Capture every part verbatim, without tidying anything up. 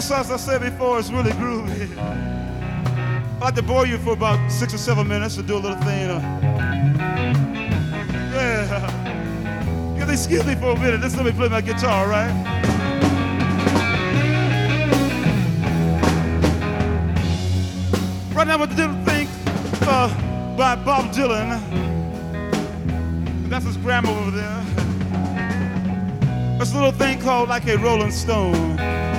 This, as I said before, is really groovy. I'd like to bore you for about six or seven minutes to do a little thing. Uh, yeah. You have to excuse me for a minute. Just let me play my guitar, right? Right now, we're doing a thing uh, by Bob Dylan. And that's his grandma over there. It's a little thing called Like a Rolling Stone.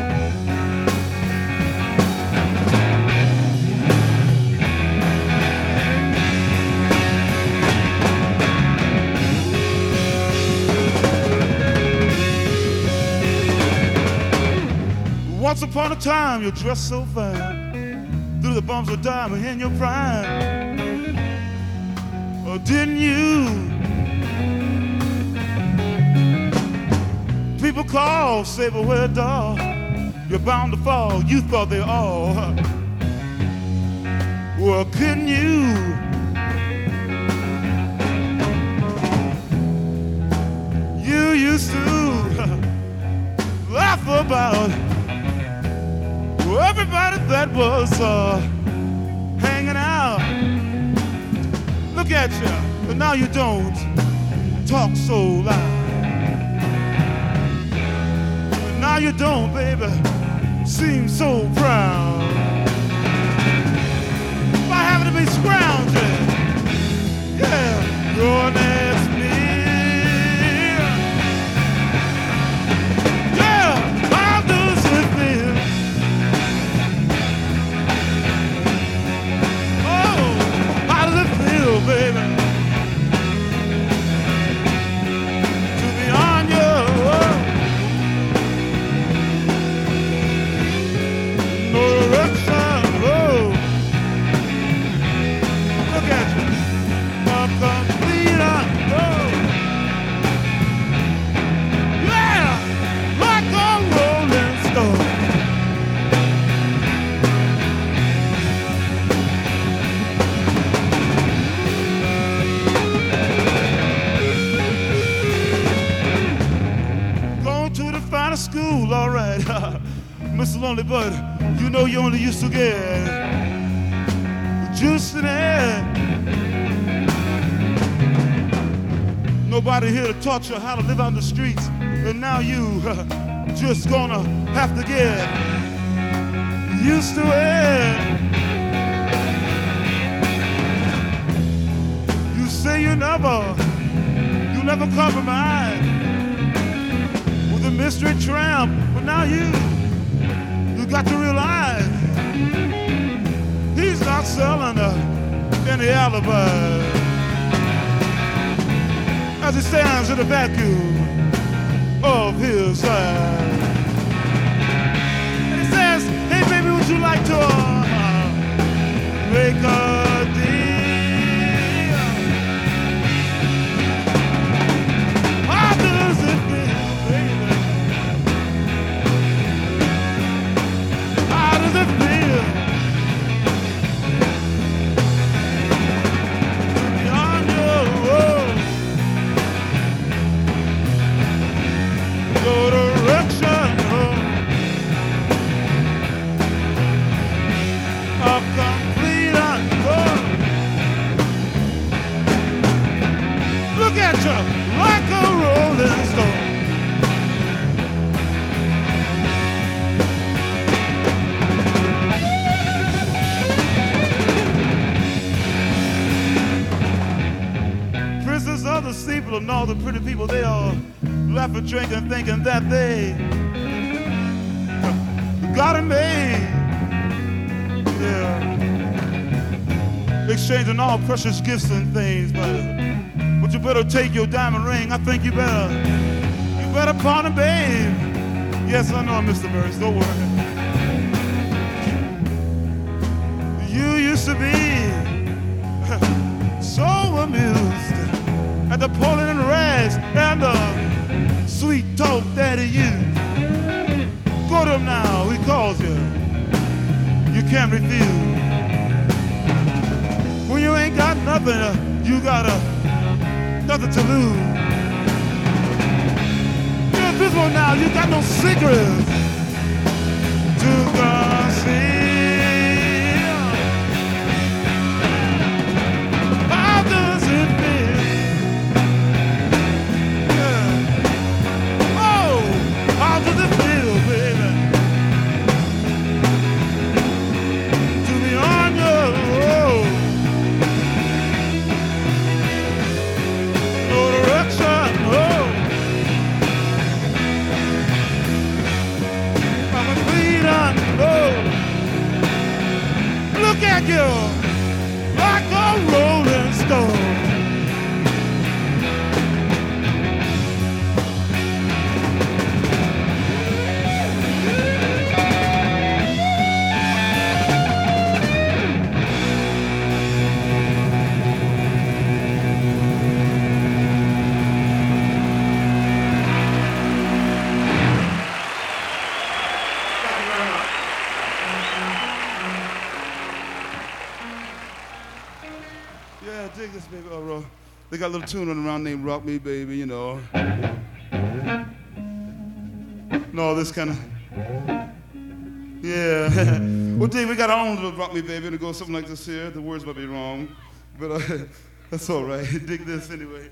Once upon a time, you dressed so fine, through the bumps of diamond in your prime. Oh, didn't you? People call, say, but where, dog? You're bound to fall. You thought they all. Well, couldn't you? You used to laugh about everybody that was uh, hanging out. Look at you, but now you don't talk so loud. But now you don't, baby, seem so proud. By having to be scrounging, yeah, your next meal. Yeah, how does it feel? Baby, to be on your own. No direction, road. Look at you, a complete unknown. Yeah, like a rolling stone. School, all right, Mister Lonely Bud, you know you only used to get juice in it. Nobody here to taught you how to live on the streets, and now you uh, just gonna have to get used to it. You say you never, you never compromise. Mystery tramp, but now you, you got to realize he's not selling uh, any alibi as he stands in the vacuum of his eyes. And he says, hey baby, would you like to uh, make a deal? How does it feel? Like a rolling stone. Prisoners of the steeple and all the pretty people, they all laugh and drink and thinking that they got it made. Yeah. Exchanging all precious gifts and things, but But you better take your diamond ring. I think you better, you better pawn it, babe. Yes, I know, Mister Burris, don't worry. You used to be so amused at the pulling and rags and the sweet talk that he used. Go to him now, he calls you. You can't refuse. When you ain't got nothing, uh, you gotta nothing to lose. Yeah, this one now, you got no secrets to the sea. How does it feel? Yeah. Oh, how does it feel, baby, to be on your road? No direction, no. I'm a clean unload. Look at you, like a rolling stone. Yeah, dig this, baby. Oh, bro. They got a little tune running around named Rock Me, Baby, you know. No, this kind of. Yeah. Well, dig, we got our own little Rock Me, Baby, and it goes something like this here. The words might be wrong, but uh, that's all right. Dig this anyway.